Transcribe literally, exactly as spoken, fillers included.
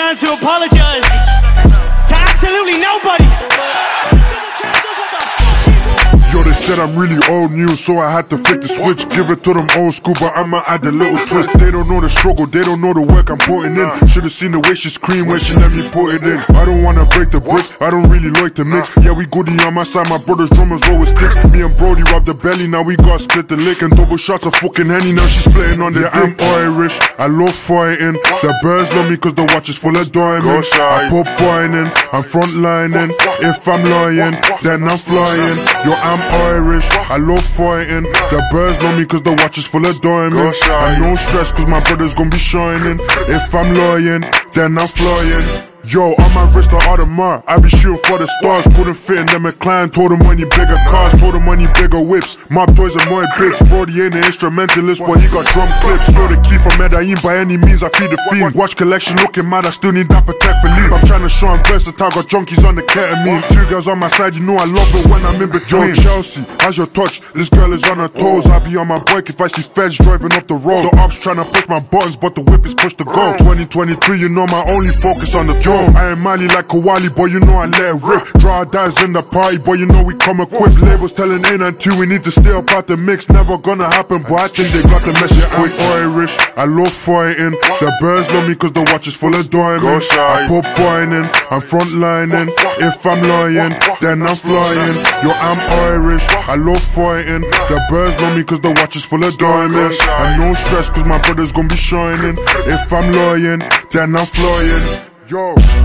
chance to apologize to absolutely nobody. Yo, they said I'm really old news, so I had to flip the switch. Give it to them old school, but I'ma add a little twist. They don't know the struggle, they don't know the work I'm putting in. Should've seen the way she screamed when she let me put it in. I don't wanna break the brick, I don't really like the mix. Yeah, we goody on my side, my brother's drummers roll with sticks. Me and Brody robbed the belly, now we got split the lick. And double shots of fucking Henny, now she's splitting on the yeah, dick. I'm Irish, I love fighting. The birds love me cause the watch is full of diamonds. I put whining, I'm frontlining. If I'm lying, then I'm flying. Yo, I'm Irish, I love fighting. The birds love me cause the watch is full of diamonds. And no stress cause my brother's gonna be shining. If I'm lying, then I'm flying. Yo, on my wrist the Audemars, I be shooting for the stars. Couldn't fit in them McLaren, told him when you bigger cars. Told him when you bigger whips, mob toys and more bits. Brody ain't an instrumentalist, but he got drum clips. Yo, the key from Medellin, by any means I feed the fiend. Watch collection looking mad, I still need that protect for lead. I'm trying to show I'm versatile, got junkies on the ketamine. Two girls on my side, you know I love it when I'm in between. Yo, Chelsea, how's your touch? This girl is on her toes. I be on my bike if I see feds driving up the road. The ops trying to push my buttons, but the whip is pushed to go. twenty twenty-three, you know my only focus on the throne. I ain't Mali like Kawali, boy, you know I let it rip. Draw dice in the party, boy, you know we come equipped. Labels telling A and two, we need to stay up out the mix. Never gonna happen, but I think they got the message quick. I'm Irish, I love fighting. The birds love me cause the watch is full of diamonds. I put whining, I'm frontlining. If I'm lying, then I'm flying. Yo, I'm Irish, I love fighting. The birds love me cause the watch is full of diamonds. And no stress cause my brother's gonna be shining. If I'm lying, then I'm flying. Yo.